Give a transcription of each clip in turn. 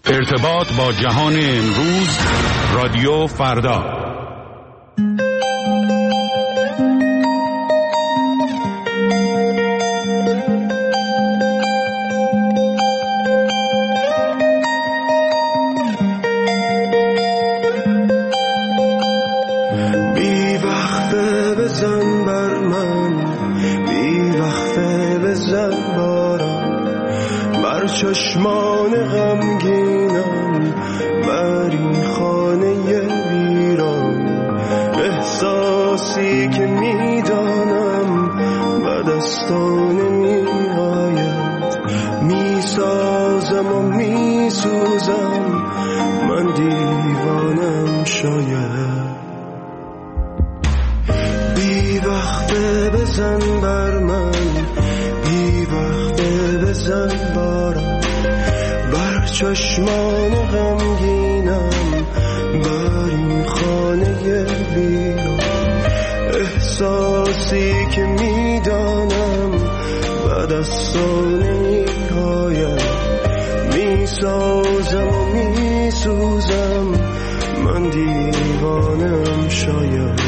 ارتباط با جهان امروز، رادیو فردا. بی وقفه بزن بر من، بی وقفه بزن بارم، بر چشمان غمگینم، بر این خانه ویران. احساسی که میدانم به دستان نمیآید، میسازم و میسوزم، من دیوانم شاید. بی وقته بزن بر من، بی وقته بزن بارم، بر چشمان غمگینم، بر این خانه ویران. احساسی که میدانم به دستان نمیآید، میسازم و میسوزم، من دیوانم شاید.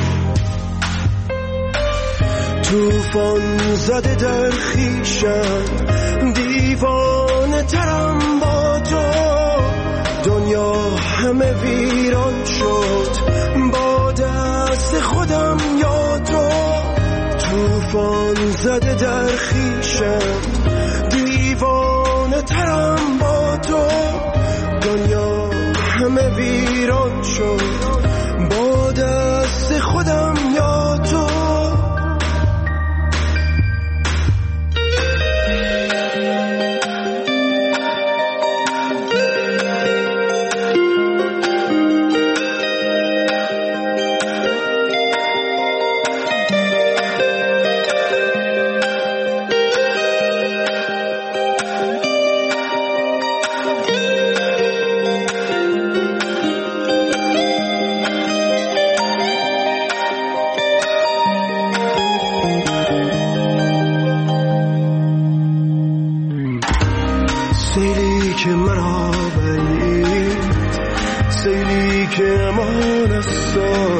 توفان زده در خویشم، دیوانه ترم با تو، دنیا همه ویران شد با دست خودم یا تو. توفان زده در خویشم، دیوانه ترم با تو، دنیا همه ویران شد با دست خودم یا تو. سیلی که مرا بلید، سیلی که امان است،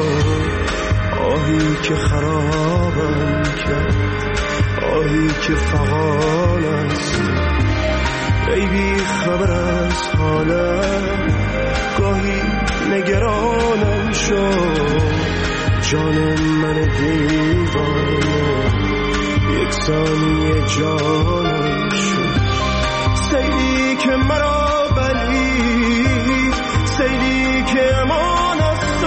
آهی که خرابم کرد، آهی که فغان است. ای بی خبر از حالم، گاهی نگرانم شد، جان من دیوانه یک ثانیه جانم شد. سیلی که مرا بلید، سیلی که امان است،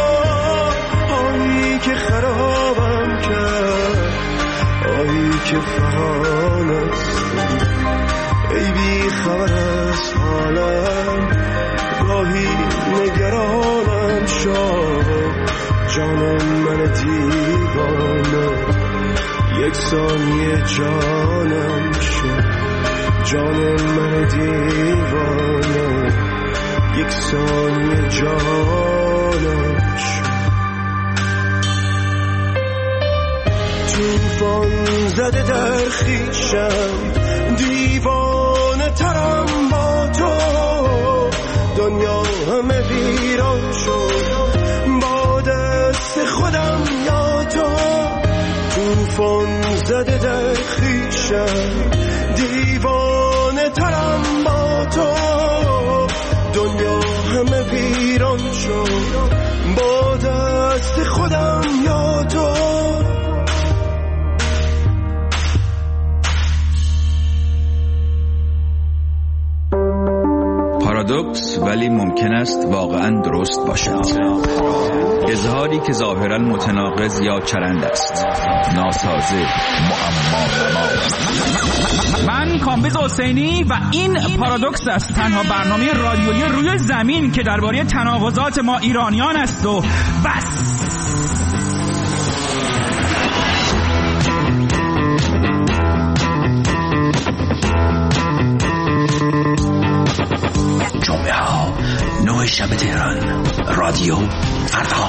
آهی که خرابم کرد، آهی که فغان است. ای بی خبر از حالم، گاهی نگرانم شد، جان من دیوانه یک ثانیه جانم شد، جان من دیوانه یک ثانیه جانم شد. توفان زده در خویشم، دیوانه ترم با تو، دنیا همه ویران شد با دست خودم یا تو. توفان زده در خویشم، دیوانه ترم با تو، دنیا همه ویران شد با دست خودم یا تو. پارادوکس ولی ممکن است واقعا درست باشد. اظهاری که ظاهرا متناقض یا چرند است، ناسازه، معما. من کامبیز حسینی و این پارادوکس است، تنها برنامه رادیویی روی زمین که درباره تناقضات ما ایرانیان است و بس. جمعه ها 9 شب تهران، رادیو فردا.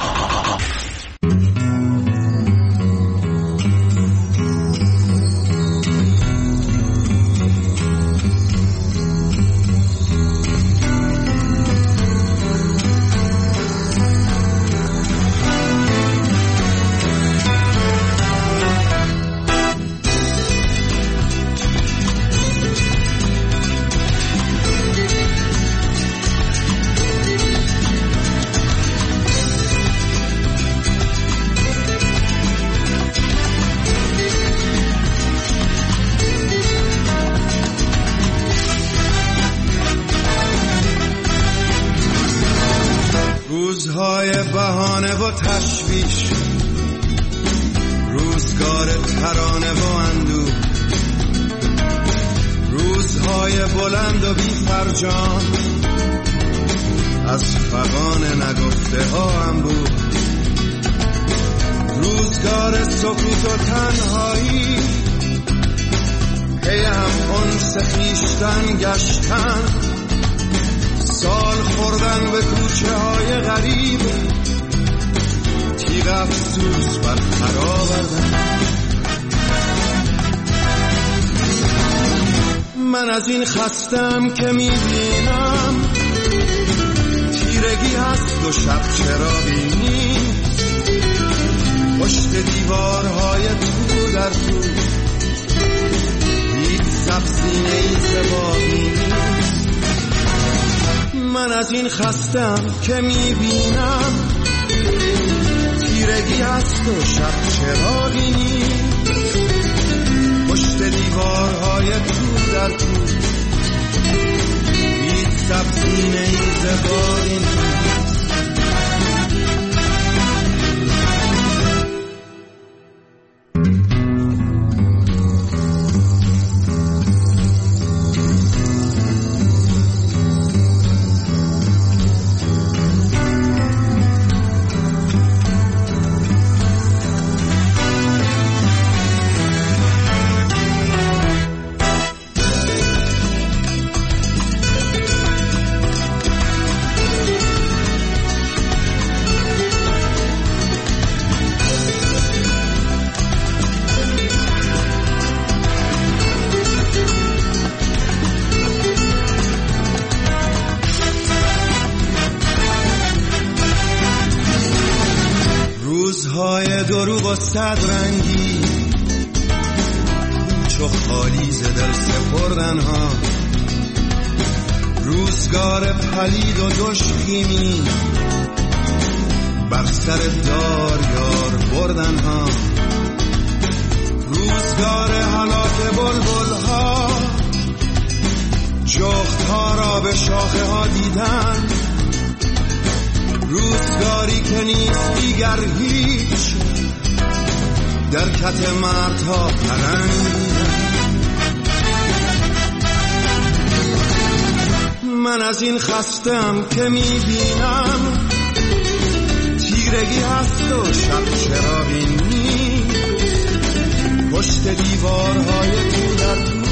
روزهای بهانه و تشویش، روزگار ترانه و اندوه، روزهای بلند و بی فرجام، از فغان نگفته ها انبوه، روزگار سکوت و تنهایی، پی هم انس خویشتن گشتن، سال خوردن به کوچه های غریب، تیغ افسوس بر پر آوردن. من از این خستم که میبینم تیرگی هست و شب چراغی نیست، پشت دیوارهای تو در تو هیچ سبزینه ای زبانی نیست. من از این خستم که میبینم تیرگی هست و شب چراغی نیست، پشت دیوارهای تو در تو هیچ سبزینه ای زبانی نیست. روزهای دروغ و صد رنگی، چو خالی ز دل سپردن ها، روزگار پلید و دشخیمی، بر سر دار یار بردن ها، روزگار هلاک بلبل ها، جغد ها را به شاخه ها دیدن، روزگاری که نیست دیگر هیچ، در کت مردها پرنگ. من از این خستم که میبینم تیرگی هست و شب چراغی نیست، پشت دیوارهای تو در تو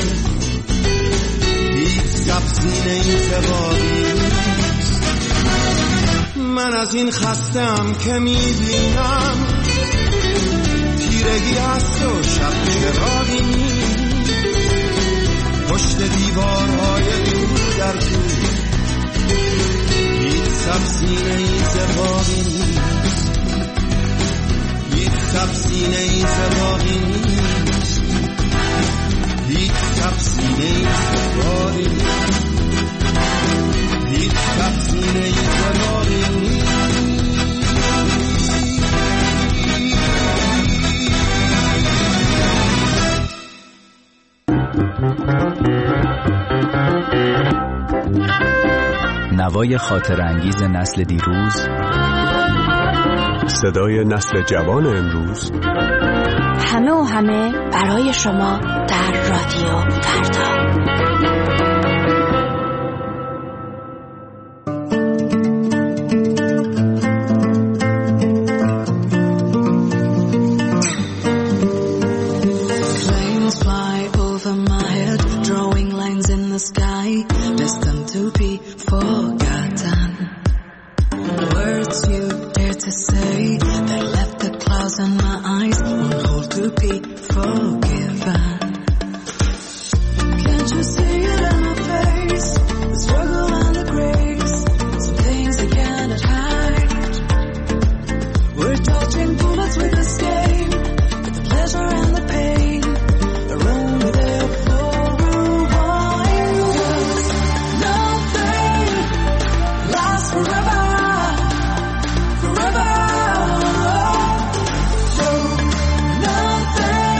هیچ سبزینه ای زبانی نیست. من از این خستم که میبینم تیرگی هست و شب چراغی نیست، پشت دیوارهای تو در تو هیچ سبزینه ای زبانی نیست، هیچ سبزینه ای زبانی نیست، هیچ سبزینه ای زبانی نیست، هیچ سبزینه ای زبانی نیست. نوای خاطرانگیز نسل دیروز، صدای نسل جوان امروز، همه و همه برای شما در رادیو فردا. Forever, forever.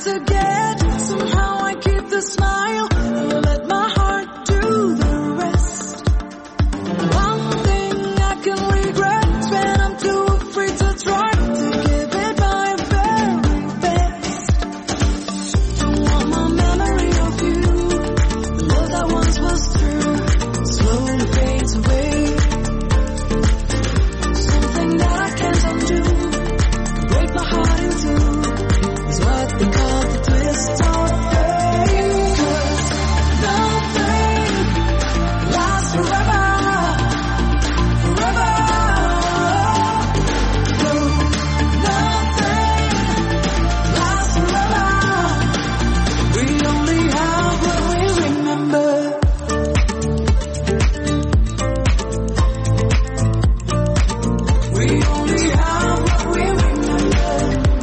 to get. Somehow I keep the smile and let my heart do the rest. One thing I can regret is when I'm too afraid to try to give it my very best. Don't want my memory of you, the love that once was true, slowly fades away. Something that I can't undo, break my heart in two, is what they call the twist of fate. 'Cause nothing lasts forever, forever. No, nothing lasts forever. We only have what we remember. We only have what we remember.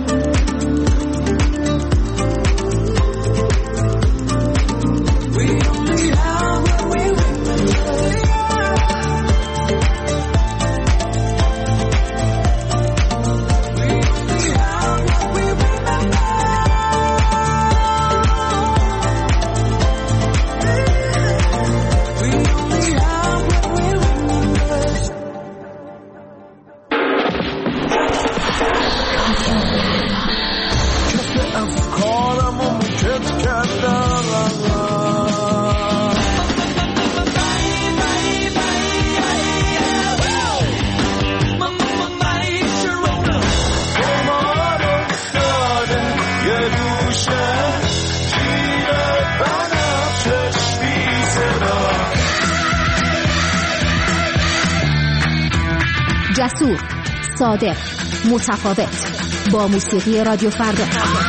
We only have what we remember. We only have what we remember. We only have what we remember. افکارمو میکت کردم قمار افتاده یه گوشه تیر بنفشش بی صدا. جسور، صادق، متفاوت، با موسیقی رادیو فردا.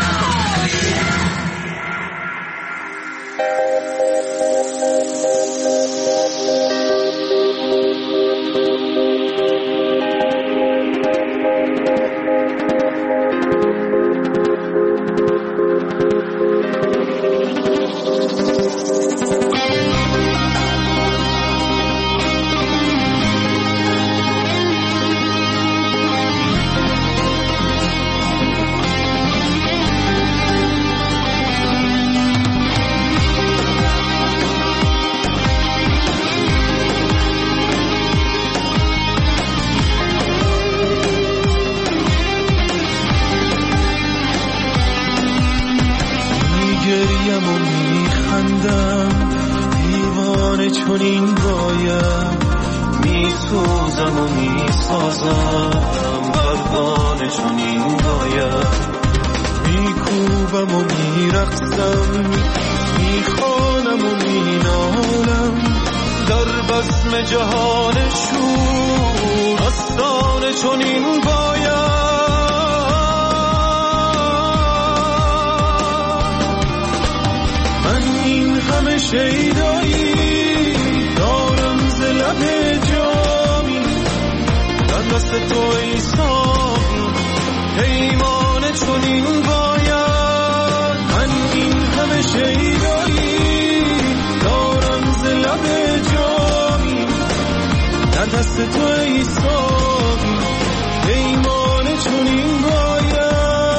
میگریم و میخندم دیوانه چنین باید میسوزم و میسازم پروانه چنین باید میکوبم و میرقصم میخوانم و مینالم در بزم جهان شور آستانه چنین باید همه شیدایی دارم ز لب جامی در دست تو ای ساقی پیمان چنین باید. من این همه شیدایی دارم ز لب جامی در دست تو ای ساقی پیمان چنین باید.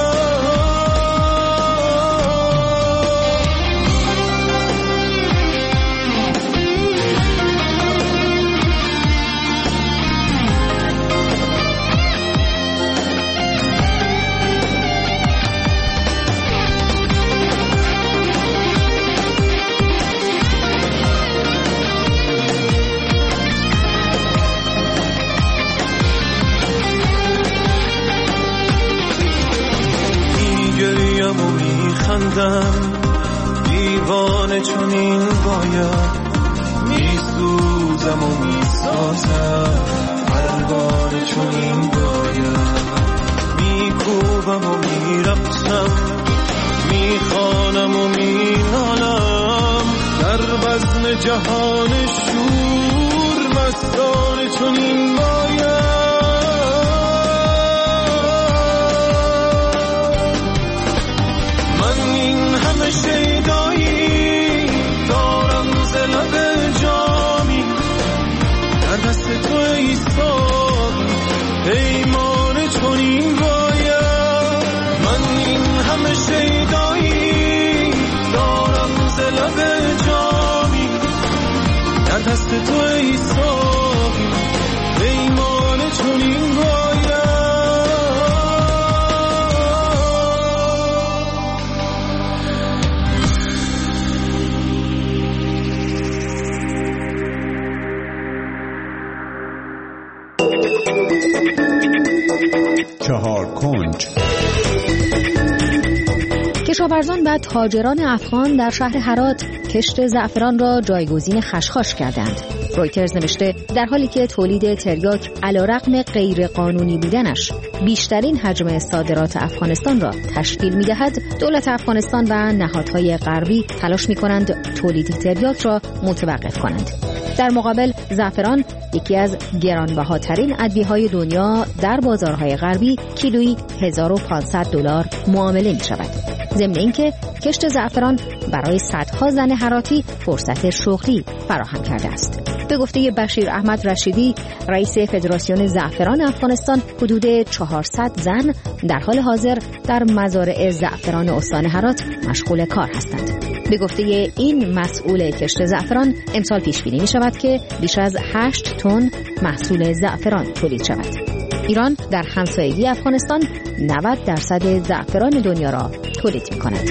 دیوانه چنین باید میسوزم و میسازم پروانه چنین باید میکوبم و میرقصم میخوانم و مینالم در بزم جهان شور مستانه چنین باید. شیدایی دارم ز لب جامی در دست تو ای ساقی پیمان چنین باید. من این همه شیدایی 4 کنج. کشاورزان و تاجران افغان در شهر هرات کشت زعفران را جایگزین خشخاش کردند. رویترز نوشته در حالی که تولید تریاک علیرغم غیر قانونی بودنش بیشترین حجم صادرات افغانستان را تشکیل می‌دهد، دولت افغانستان و نهادهای غربی تلاش می‌کنند تولید تریاک را متوقف کنند. در مقابل زعفران یکی از گرانبهاترین ادویه‌های دنیا در بازارهای غربی کیلویی $1500 معامله می‌شود. ضمن اینکه کشت زعفران برای صدها زن هراتی فرصت شغلی فراهم کرده است. به گفته بشیر احمد رشیدی، رئیس فدراسیون زعفران افغانستان، حدود 400 زن در حال حاضر در مزارع زعفران استان هرات مشغول کار هستند. به گفته این مسئول کشت زعفران، امسال پیش بینی می شود که بیش از 8 تن محصول زعفران تولید شود. ایران در همسایگی افغانستان 90% زعفران دنیا را تولید می کند.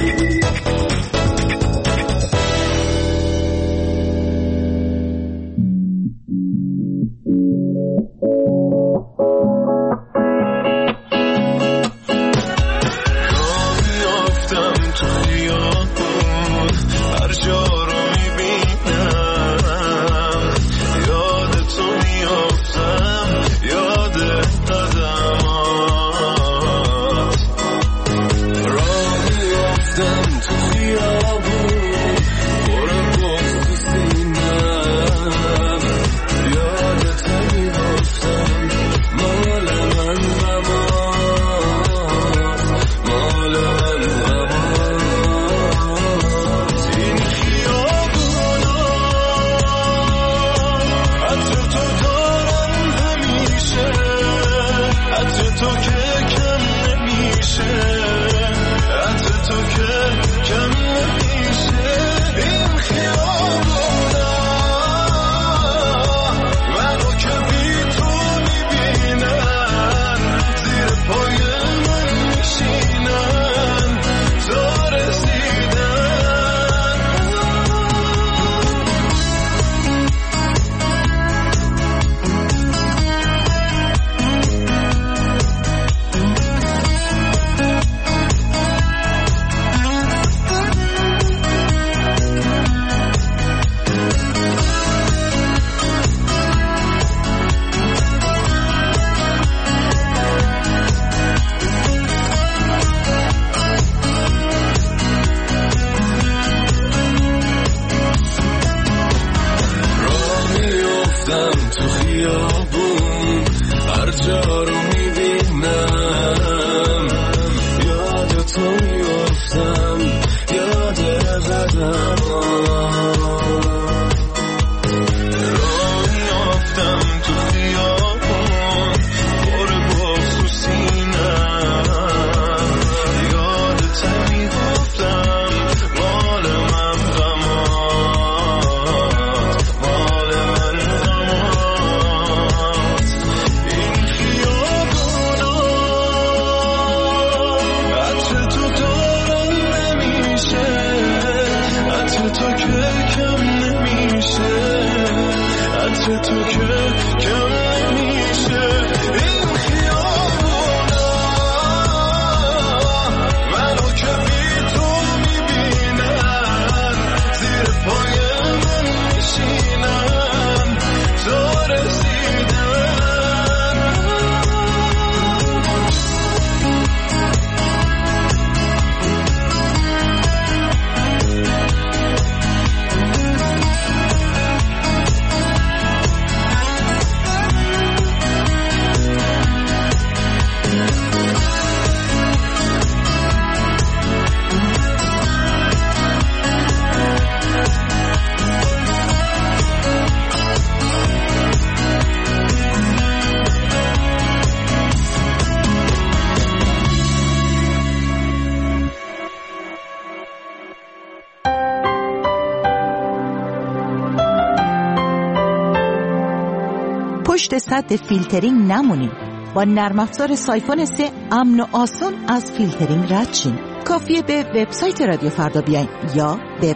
پشت سد فیلترینگ نمونید. با نرم افزار سایفون 3 امن و آسان از فیلترینگ رد شین. کافیه به وبسایت رادیو فردا بیاین یا به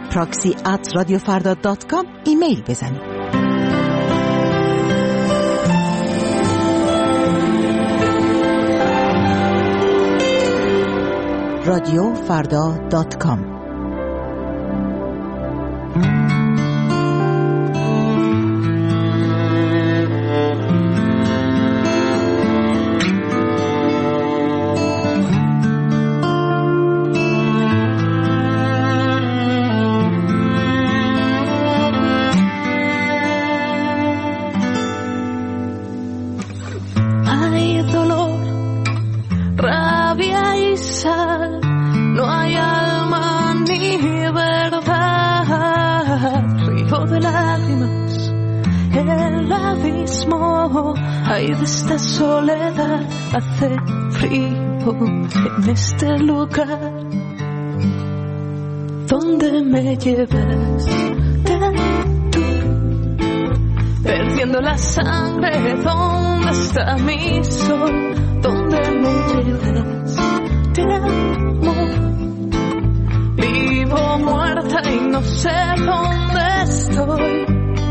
proxy@radiofarda.com ایمیل بزنید. radiofrدا.com. Ay, de esta soledad hace frío en este lugar donde me llevas tú, perdiendo la sangre. ¿Dónde está mi sol? ¿Dónde me llevas? Te amo, vivo muerta y no sé dónde estoy.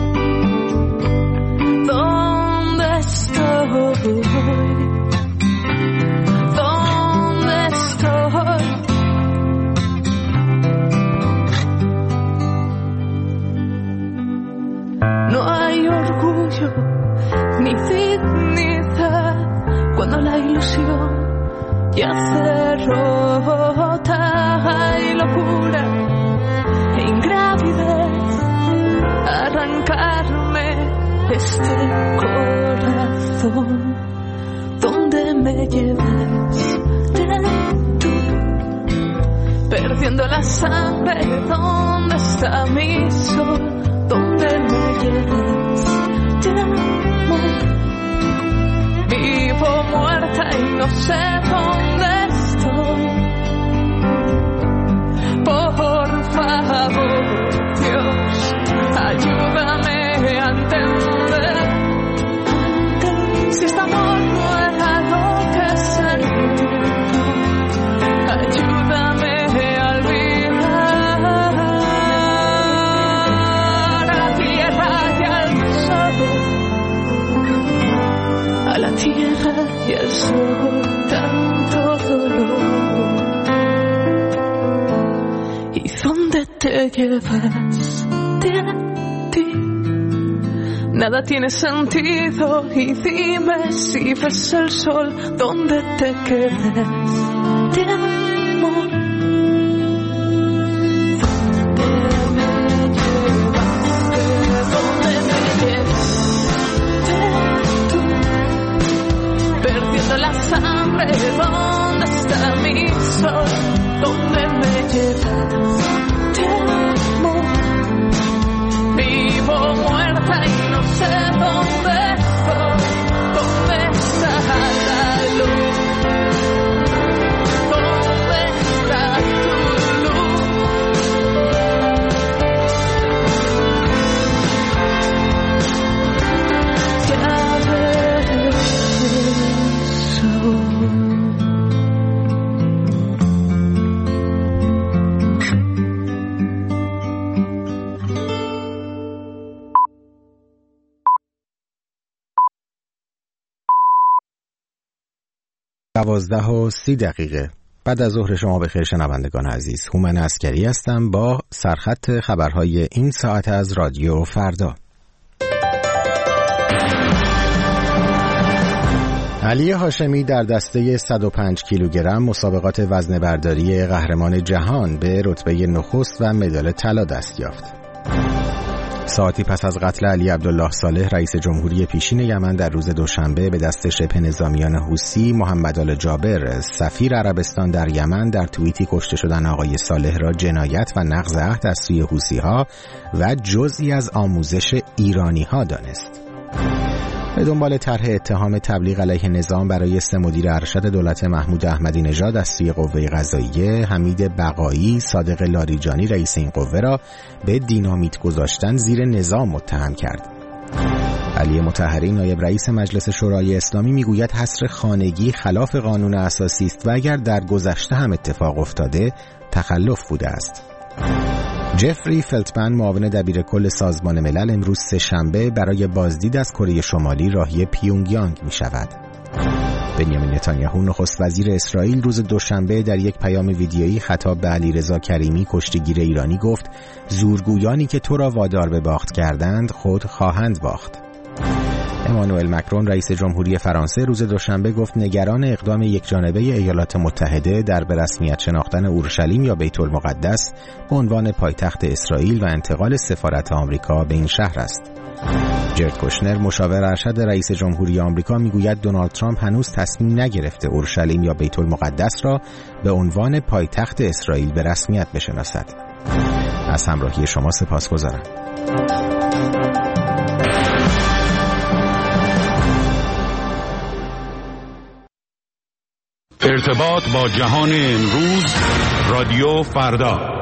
¿Dónde estoy? No hay orgullo ni dignidad cuando la ilusión ya se rota. Hay locura e ingravidez, arrancarme este corazón. ¿Dónde me llevas? Tú, perdiendo la sangre. ¿Dónde está mi sol? ¿Dónde me llevas? Te amo, vivo muerta y no sé dónde estoy. Por favor, Dios, ayúdame a entender si este amor no era lo que sentí. Ayúdame a olvidar a la tierra y al sol, a la tierra y al sol, tanto dolor. ¿Y dónde te llevas? Nada tiene sentido y dime si ves el sol, ¿dónde te quedas? Te amo. ¿Dónde me llevas? Tú, perdiendo la sangre. ¿Dónde está mi sol? ¿Dónde me llevas? Te amo. Vivo muerta y no sé dónde estoy. ¿Dónde está la luz? ¿Dónde está tu luz? Ya veré el sol. دوازده و 30 دقیقه بعد از ظهر شما بخیر شنوندگان عزیز. هومن عسکری هستم با سرخط خبرهای این ساعت از رادیو فردا. علی هاشمی در دسته 105 کیلوگرم مسابقات وزنه‌برداری قهرمان جهان به رتبه نخست و مدال طلا دست یافت. ساعتی پس از قتل علی عبدالله صالح رئیس جمهوری پیشین یمن در روز دوشنبه به دست شبه نظامیان حوثی، محمد آل جابر سفیر عربستان در یمن در توییتی کشته شدن آقای صالح را جنایت و نقض عهد از سوی حوثی‌ها و جزئی از آموزش ایرانی‌ها دانست. به دنبال طرح اتهام تبلیغ علیه نظام برای 3 مدیر ارشد دولت محمود احمدی نژاد از سوی قوه قضاییه، حمید بقایی، صادق لاریجانی رئیس این قوه را به دینامیت گذاشتن زیر نظام متهم کرد. علی مطهری نایب رئیس مجلس شورای اسلامی میگوید حصر خانگی خلاف قانون اساسی است و اگر در گذشته هم اتفاق افتاده تخلف بوده است. جفری فلتمن معاون دبیر کل سازمان ملل امروز سه‌شنبه برای بازدید از کره شمالی راهی پیونگ یانگ می شود. بنیامین نتانیاهو نخست وزیر اسرائیل روز دوشنبه در یک پیام ویدیویی خطاب به علیرضا کریمی کشتیگیر ایرانی گفت زورگویانی که تو را وادار به باخت کردند خود خواهند باخت. امانوئل مکرون رئیس جمهوری فرانسه روز دوشنبه گفت نگران اقدام یکجانبه ایالات متحده در به رسمیت شناختن اورشلیم یا بیت المقدس به عنوان پایتخت اسرائیل و انتقال سفارت آمریکا به این شهر است. جرد کوشنر مشاور ارشد رئیس جمهوری آمریکا میگوید دونالد ترامپ هنوز تصمیم نگرفته اورشلیم یا بیت المقدس را به عنوان پایتخت اسرائیل به رسمیت بشناسد. از همراهی شما سپاسگزارم. ارتباط با جهان امروز رادیو فردا.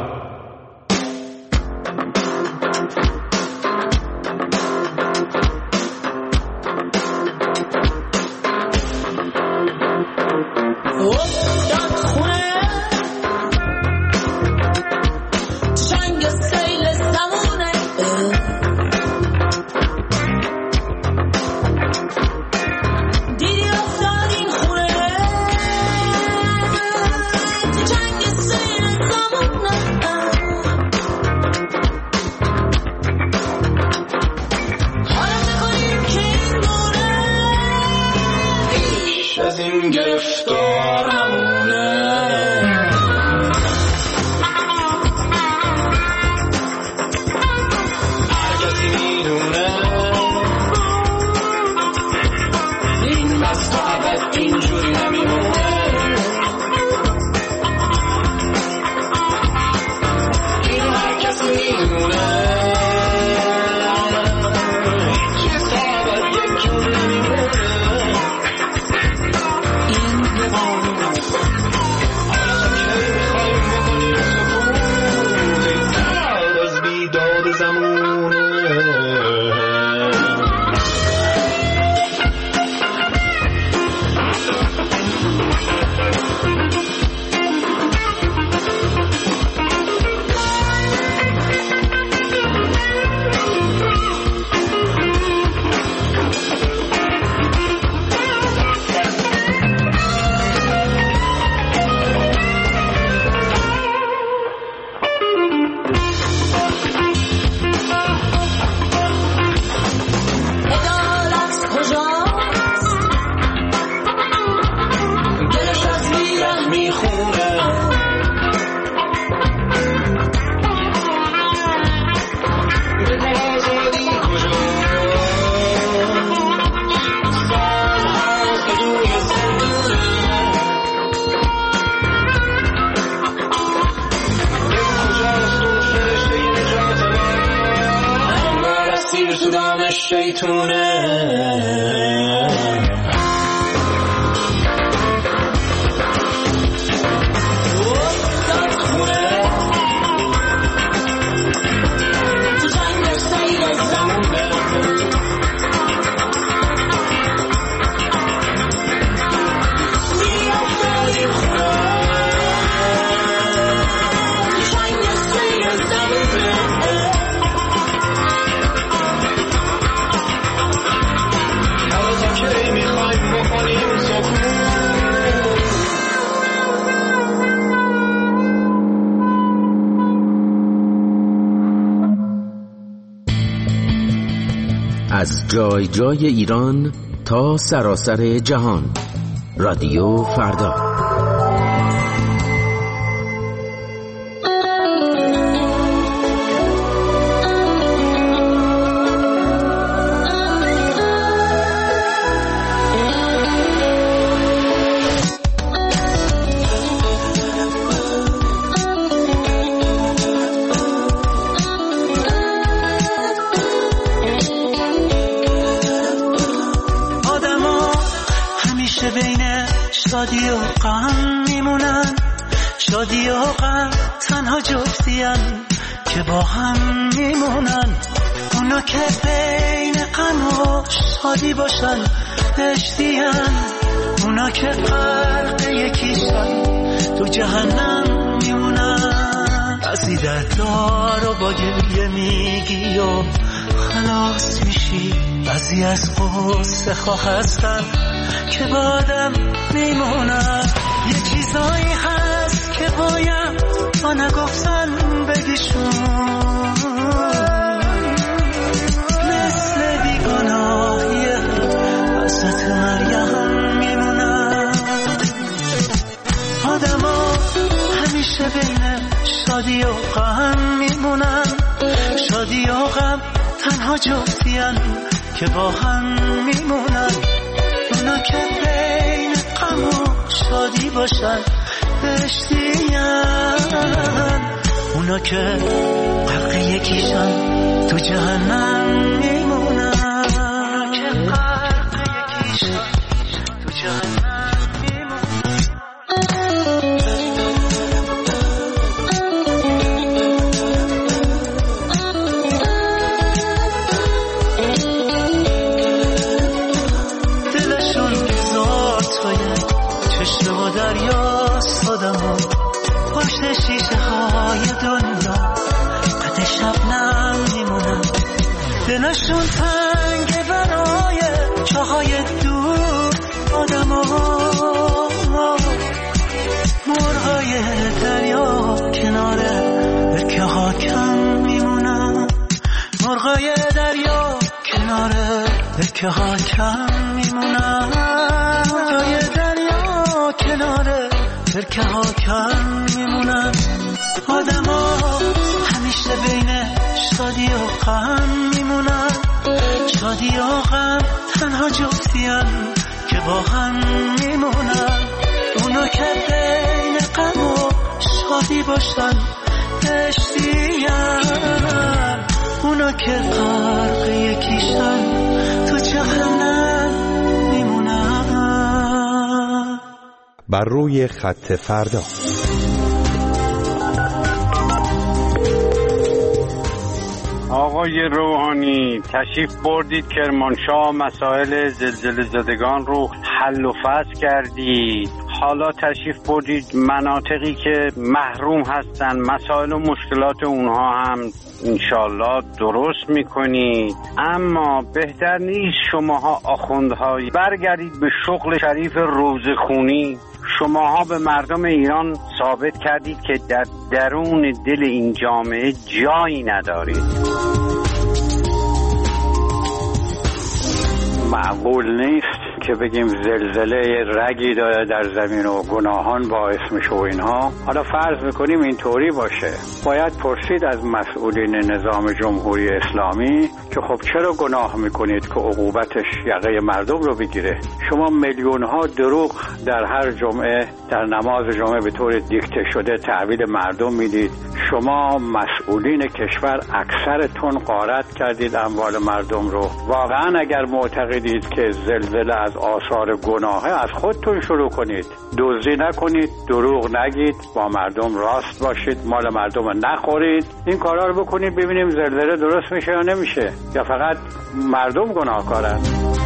از جای جای ایران تا سراسر جهان، رادیو فردا. شادی و غم میمونن، شادی و غم تنها جفتیان که با هم میمونن. اونا که بین غم و شادی باشن دشتیان، اونا که غرق یکیشن تو جهنم میمونن. عزیزت دار و با گریه میگی و خلاص میشی. بعضی از قصه ها هستن که با آدم میمونن. یه چیزایی هست که باید با نگفتن بگیشون، مثل بیگناهی حضرت مریم میمونن. آدم ها همیشه بین شادی و غم میمونن. شادی و غم تنها جفتیان که با هم میمونن. اونا که بین غم و شادی باشن بهشتیان. اونا که غرق یکیشن تو جهنم میمونن. اونا که غرق یکیشن تو جهنم دریاست. آدم‌ها پشت شیشه های دنیا قد شبنم میمونن. دلشون تنگه برای چاهای دور. آدم‌ها مرغای دریا کنار برکه ها کم میمونن. مرغای دریا کنار برکه ها کم میمونن. مرغای دریا کنار برکه ها کم میمونن. آدم ها همیشه بین شادی و غم میمونن. شادی و غم تنها جفتیان که با هم میمونن. اونا که بین غم و شادی باشن بهشتیان. اونا که غرق یکیشن تو جهنم میمونن. بر روی خط فردا. آقای روحانی تشریف بردید کرمانشاه، مسائل زلزله زدگان رو حل و فصل کردید. حالا تشریف بردید مناطقی که محروم هستن، مسائل و مشکلات اونها هم انشالله درست میکنید. اما بهتر نیست شماها آخوندهایی برگردید به شغل شریف روزخونی. شماها به مردم ایران ثابت کردید که در درون دل این جامعه جایی ندارید. معقول نیست که بگیم زلزله رگی داره در زمین و گناهان باعث میشه و اینها. حالا فرض میکنیم اینطوری باشه، باید پرسید از مسئولین نظام جمهوری اسلامی که خب چرا گناه میکنید که عقوبتش یقه مردم رو بگیره؟ شما میلیون ها دروغ در هر جمعه در نماز جمعه به طور دیکته شده تحویل مردم میدید. شما مسئولین کشور اکثرتون غارت کردید اموال مردم رو. واقعا اگر معتقدید که زلزله از آثار گناهه، از خودتون شروع کنید. دزدی نکنید، دروغ نگید، با مردم راست باشید، مال مردم رو نخورید. این کارا رو بکنید ببینیم زلزله درست میشه یا نمیشه، یا فقط مردم گناهکارن.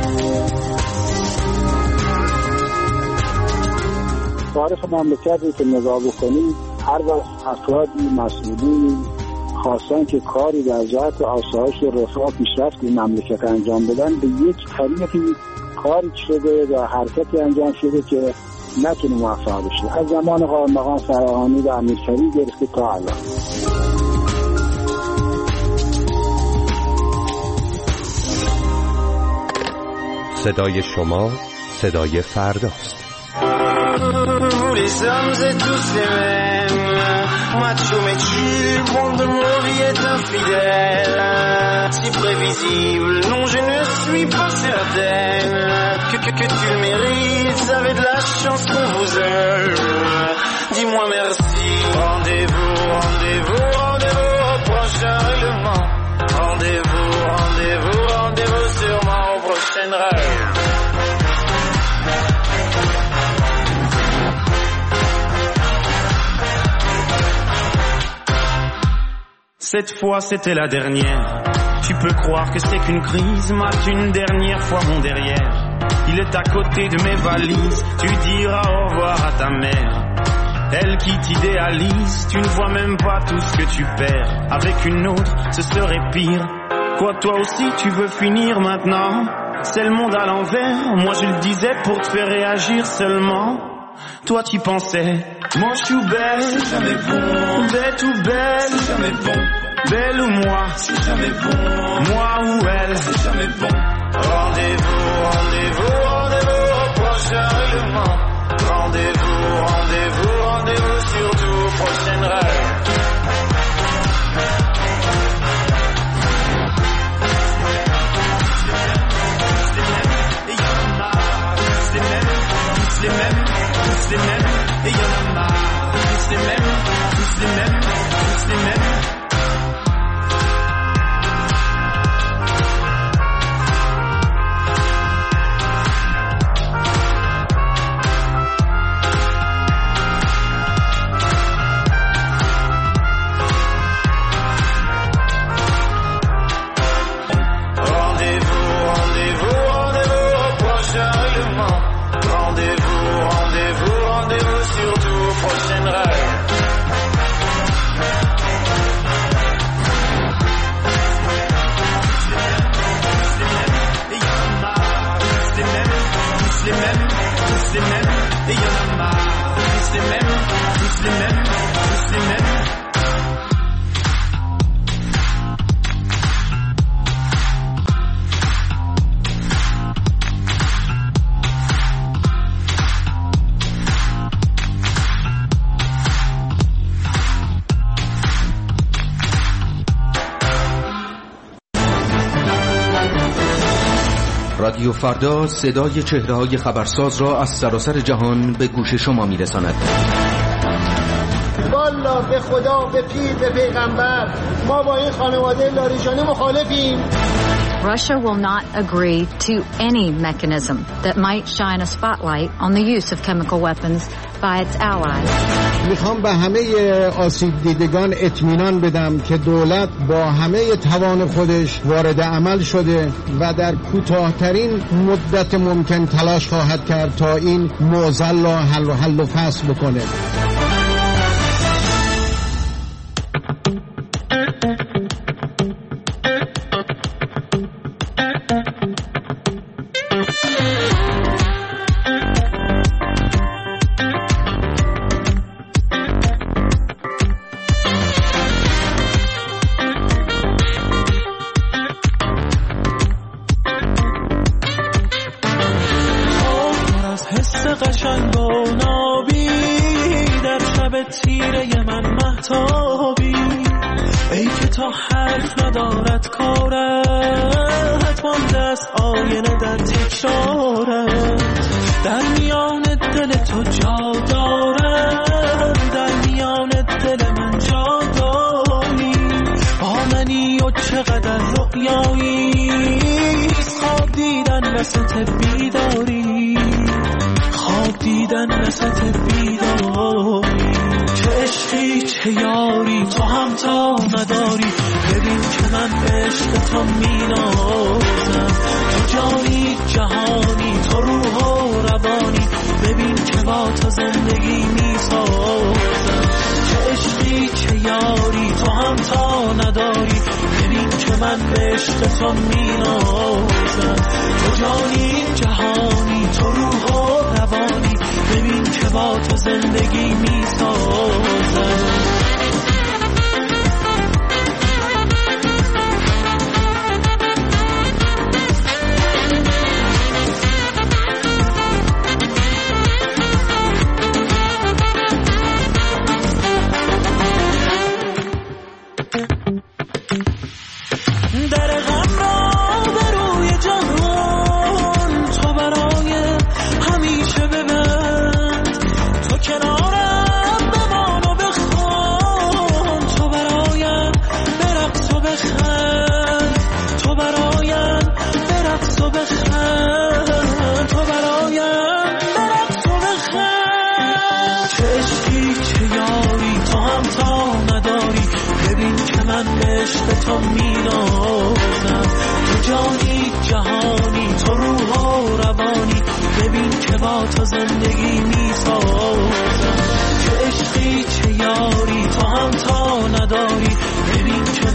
تاریخ مملکتی که نگاه بکنید، هر وقت افرادی مسئولین خواستن که کاری در جهت آسایش و رفاه پیشرفت مملکت انجام بدن، به یک طریقی کاری شده و حرکتی انجام شده که نتونه موفق بشه. از زمان قائم‌مقام فراهانی و امیرکری گرفته تا الان. صدای شما صدای فرداست. Les hommes et tous les mêmes, macho mais chill, bande de mauviettes infidèles. Si prévisible, non je ne suis pas certaine que tu le mérites, vous avez de la chance qu'on vous aime. Dis-moi merci, rendez-vous, rendez-vous, rendez-vous au prochain règlement. Rendez-vous, rendez-vous, rendez-vous sûrement au prochain rêve. Cette fois c'était la dernière. Tu peux croire que c'est qu'une crise, mate une dernière fois mon derrière. Il est à côté de mes valises, tu diras au revoir à ta mère. Elle qui t'idéalise, tu ne vois même pas tout ce que tu perds. Avec une autre, ce serait pire. Quoi, toi aussi tu veux finir maintenant? C'est le monde à l'envers, moi je le disais pour te faire réagir seulement. Toi t'y pensais, moi je suis belle, c'est jamais bon. Bête ou belle, c'est jamais bon. Belle ou moi, c'est jamais bon. Moi ou elle, c'est jamais bon. Rendez-vous, rendez-vous, rendez-vous au prochain règlement. Rendez-vous, rendez-vous, rendez-vous surtout prochaine rêve. Les mêmes, tous les mêmes, et y'en a marre. Tous les mêmes, tous les mêmes, tous les mêmes. رادیو فردا صدای چهره‌های خبرساز را از سراسر جهان به گوش شما می‌رساند. والا به خدا، به پیر، به پیغمبر، ما با این خانواده لاریجانی مخالفیم. Russia will not agree to any mechanism that might shine a spotlight on the use of chemical weapons by its allies. میخوام به همه آسیب دیدگان اطمینان بدم که دولت با همه توان خودش وارد عمل شده و در کوتاه‌ترین مدت ممکن تلاش خواهد کرد تا این معضل را حل و فصل بکنه.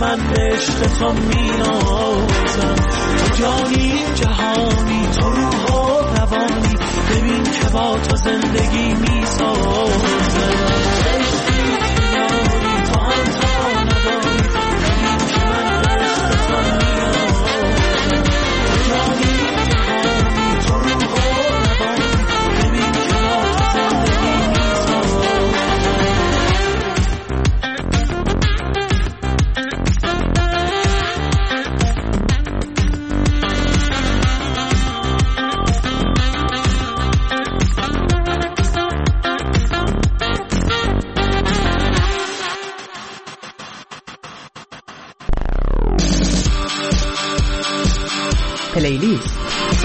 من عشق تو می‌نازم. تو جانی جهانی، تو روح و روانی، ببین که با تو زندگی می‌سازم. پلیلیست.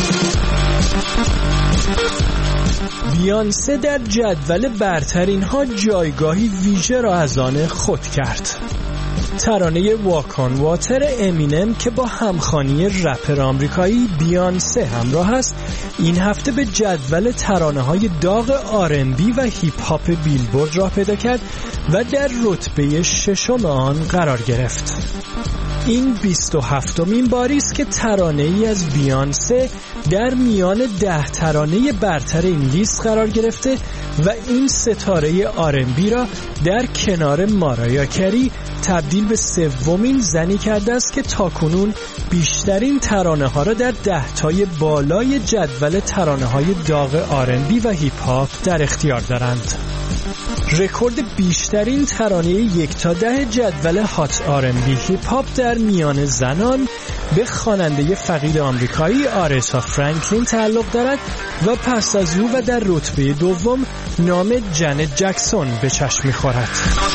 بیانسه در جدول برترین ها جایگاهی ویژه را از آن خود کرد. ترانه واک آن واتر امینم که با همخوانی رپر آمریکایی بیانسه همراه است، این هفته به جدول ترانه های داغ R&B و هیپ هاپ بیلبورد راه پیدا کرد و در رتبه 6 آن قرار گرفت. این 27مین باری است که ترانه ای از بیانسه در میان 10 ترانه برتر این لیست قرار گرفته و این ستاره R&B را در کنار مارایا کری تبدیل به 3مین زنی کرده است که تاکنون بیشترین ترانه ها را در 10 تای بالای جدول ترانه های داغ R&B و هیپ هاپ در اختیار دارند. رکورد بیشترین ترانه 1 تا 10 جدول هات R&B هیپ هاپ در میان زنان به خواننده فقید آمریکایی آرتا فرانکلین تعلق دارد و پس از او و در رتبه دوم نام جنت جکسون به چشم می‌خورد.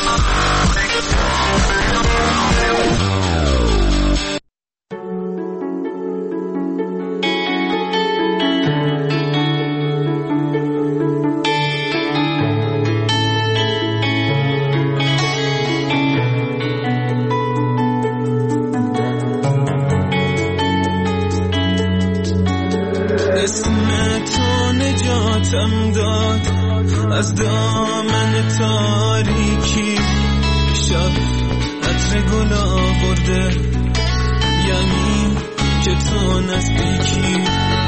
از دامن تاریکی شب عطر گل آورده، یعنی که تو نزدیکی.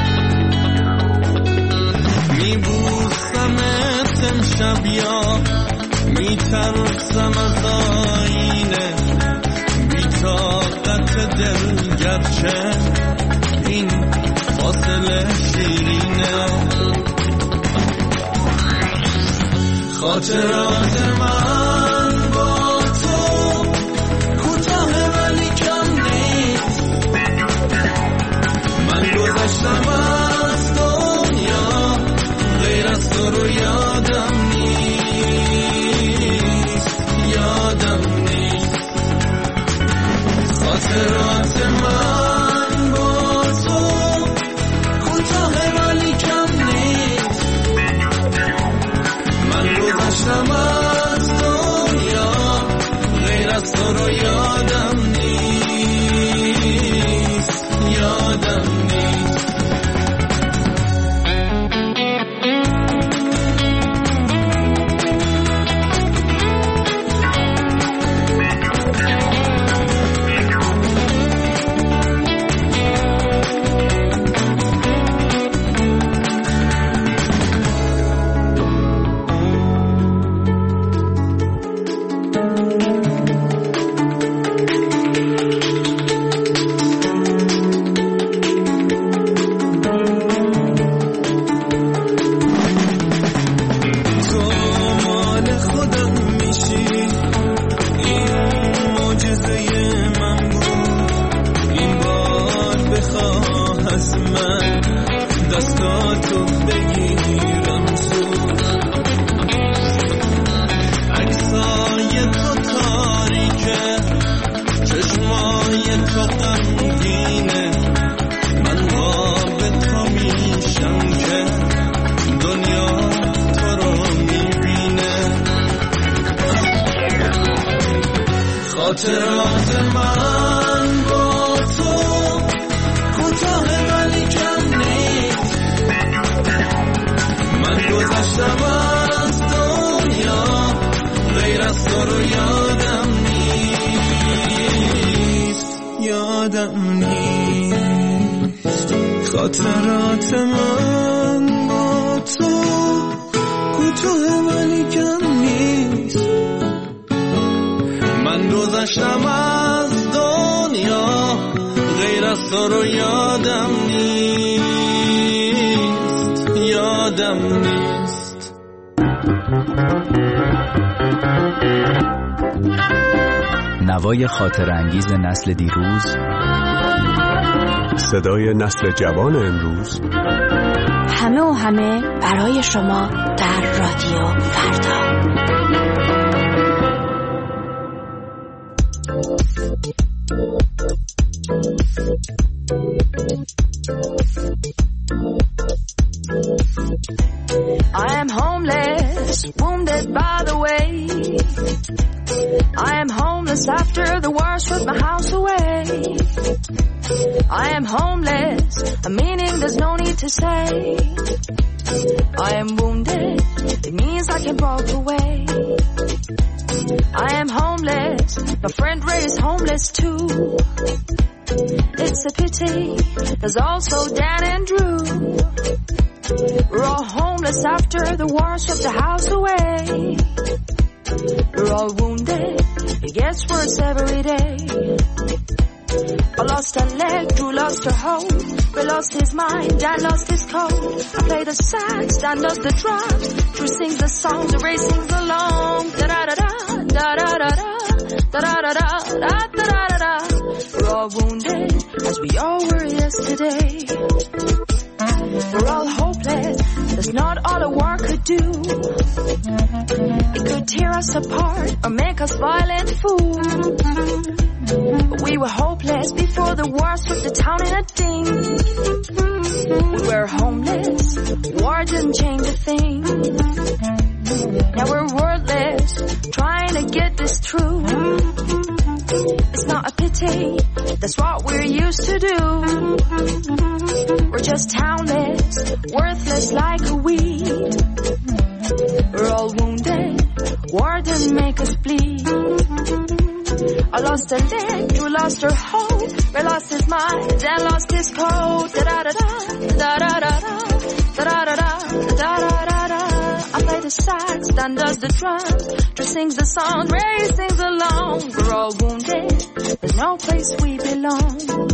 میبوسمت امشب یا میترسم از آینه، بی‌طاقت دل گرچه این فاصله شیرینه. خاطرات من با تو کوتاه ولی کم نیست، من گذشتم از دنیا غیر از تو رو یادم نیست، یادم نیست. خاطرات من با تو کوتاه ولی کم نیست، من گذشتم از دنیا غیر از تو رو یادم نیست، یادم نیست. خاطرات من با تو کوتاه ولی کم نیست، من گذشتم از دنیا غیر از تو رو یادم نیست. خاطرات من با تو کوتاه ولی کم نیست. من گذشتم از دنیا غیر از تو رو یادم نیست. نوای خاطر انگیز نسل دیروز، صدای نسل جوان امروز، همه و همه برای شما در رادیو فردا. I am homeless, wounded by the way. I am homeless after the war stripped my house away. I am homeless, a meaning there's no need to say. I am wounded, it means I can walk away. I am homeless, my friend Ray is homeless too. It's a pity, there's also Dan and Drew. We're all homeless after the war stripped the house away. We're all wounded, it gets worse every day. I lost a leg, Drew lost her hope. Ray lost his mind, Dan lost his coat. I play the sax, Dan does the drums. Drew sings the songs, Ray sings along. Da-da-da-da, da-da-da-da, da-da-da-da, da-da-da-da. We're all wounded, as we all were yesterday. We're all hopeless, that's not all a war could do. It could tear us apart or make us violent fools. But we were hopeless before the war stripped the town in a ding. We were homeless, war didn't change a thing. Now we're wordless, trying to get this through. It's not a pity, that's what we're used to do. We're just townless, worthless like a weed. We're all wounded, war didn't make us bleed. I lost a leg, you lost her hope. Ray lost his mind, Dan lost his coat. Da-da-da-da, da-da-da-da, da-da-da-da, da-da-da-da. I play the sax, Dan does the drums. Drew sings the song, Ray sings along. We're all wounded, there's no place we belong.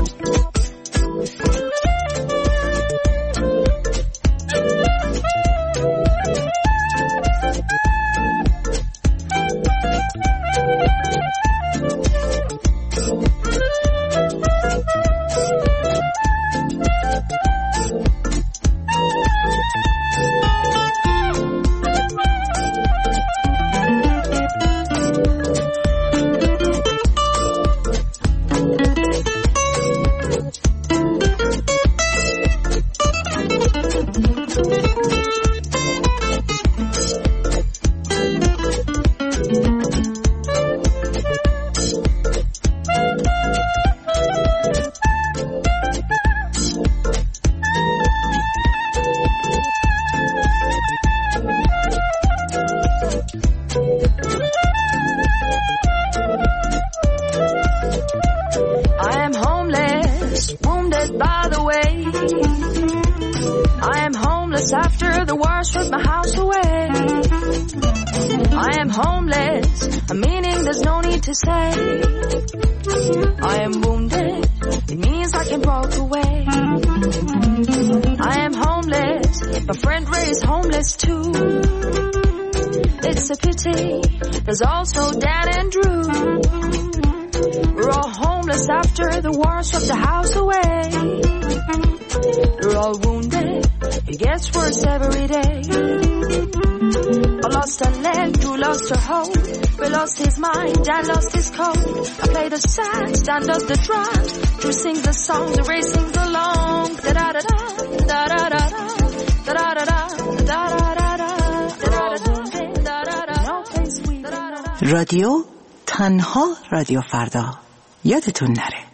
There's also Dan and Drew. We're all homeless after the war stripped the house away. We're all wounded, it gets worse every day. I lost a leg, Drew lost her hope. Ray lost his mind, Dan lost his coat. I play the sax, Dan does the drums. Drew sings the songs, Ray sings along. Da-da-da-da, da-da-da-da, da-da-da-da, da-da-da-da. رادیو تنها رادیو فردا، یادتون نره.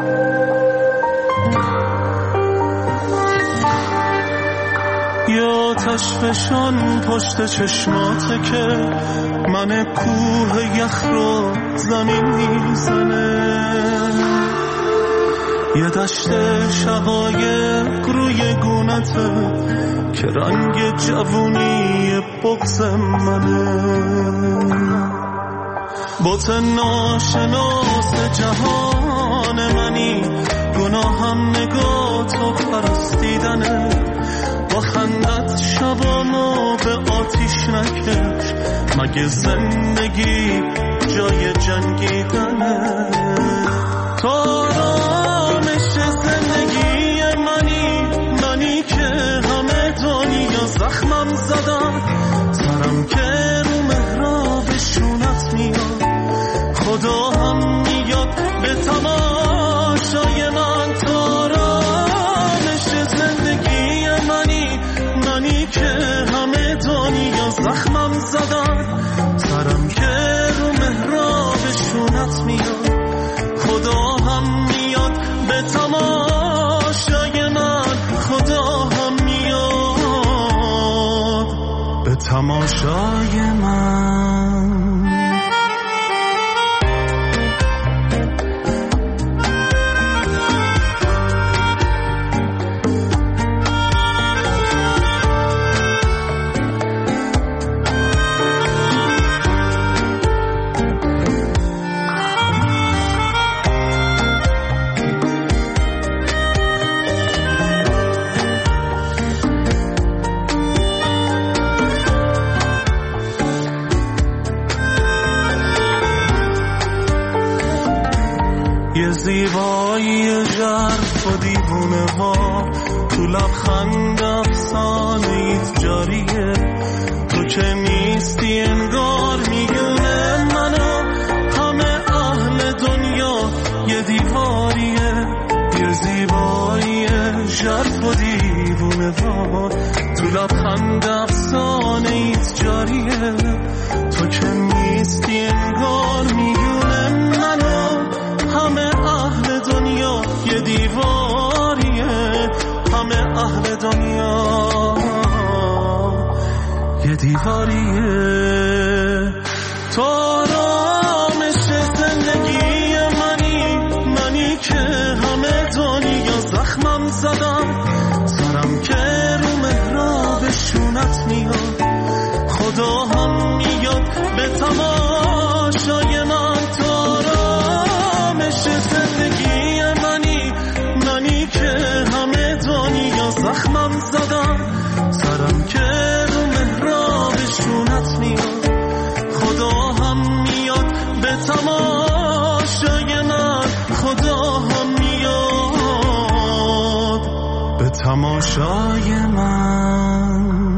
یاد آتش فشان پشت چشماته که من کوه یخ رو زمین میزنه. یه دشت شقایق روی گونته که رنگ جوونی بغض منه. بت ناشناس جهان منی، گناهم نگاه تو پرستیدنه. با خندت شبامو به آتیش نکش، مگه زندگی جای جنگیدنه؟ تو آرامش زندگی منی که همه دنیا زخمم زدم. سرم که رو محراب شونت میاد، خدا هم میاد به تماشای من. تو آرامش زندگی منی که همه دنیا زخمم زدم. سرم که رو محراب شونت میاد، خدا هم میاد به تماشای من. خدا هم میاد به تماشای من. یه زیبایی ژرف و دیوونه ها، تو لبخند افسانه ایت جاریه. تو که نیستی انگار میونه منو، همه اهل دنیا یه دیواریه. یه زیبایی ژرف و دیوونه ها، تو لبخند افسانه ایت جاریه. تو که نیستی انگار میونه منو، همه اهل دنیا یه دیواریه. همه اهل دنیا یه دیواریه. تو آرامش زندگی منی که همه دنیا زخمم زدم. سرم که رو محراب شونت میاد، خدا هم میاد به تماشای من. تو آرامش زندگی منی که همه دنیا زخمم زدم. سرم که رو محراب شونت میاد، خدا هم میاد به تماشای من. خدا هم میاد به تماشای من.